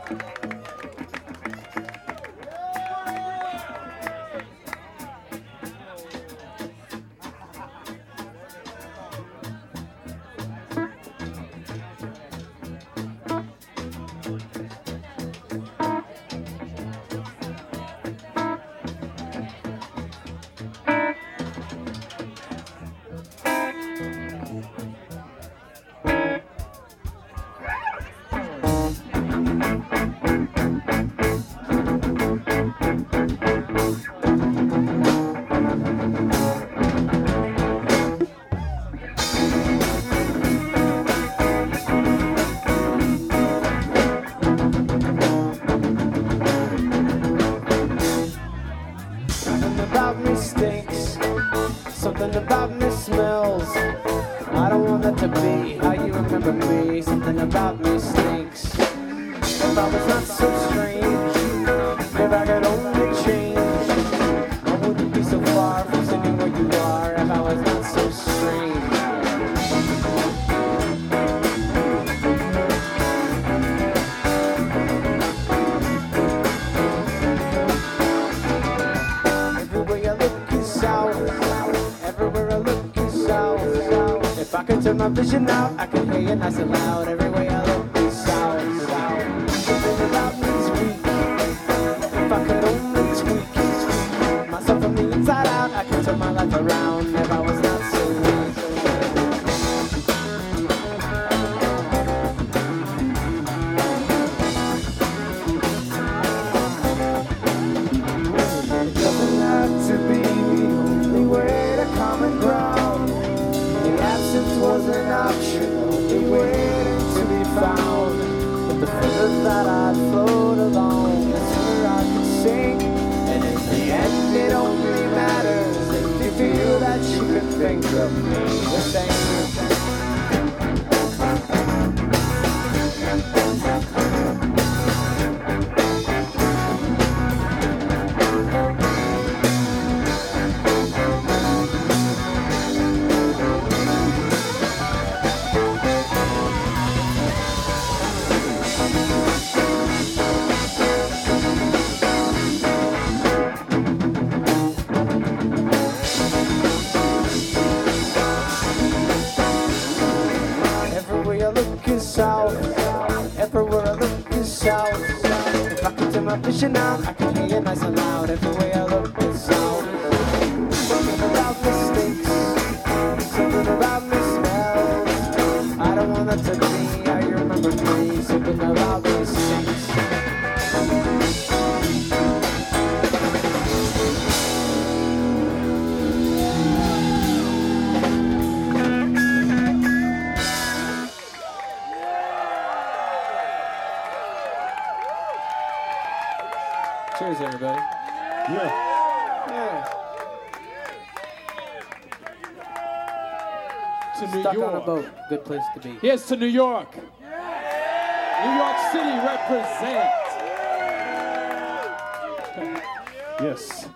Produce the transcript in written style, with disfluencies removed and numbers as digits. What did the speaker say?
Something about me stinks, something about me smells. I don't want that to be how you remember me. Something about me stinks. If I was not so strange, if I could only change, I wouldn't be so far from sitting where you are. If I was not so strange. Everywhere I look is south. If I could turn my vision out, I could hear you nice and loud. Everywhere I look is south. Something about me is weak. If I could only tweak myself from the inside out, I could turn my life around. If I was not so weak. It doesn't have to be the only way to common ground. The absence was an option, only waiting to be found. But the further that I'd float along, the sooner I could sink. And in the end, it only matters if you feel that you could think of me the same. Everywhere I look is south. Everywhere I look is south. If I could turn my vision out, I could hear you nice and loud. Everywhere I look is south. Something about me stinks. Something about me smells. I don't want that to be how you remember me. Something about me stinks. Cheers, everybody. Yeah. To New Stuck York. on a boat. Good place to be. Here's to New York. New York City represent. Yes.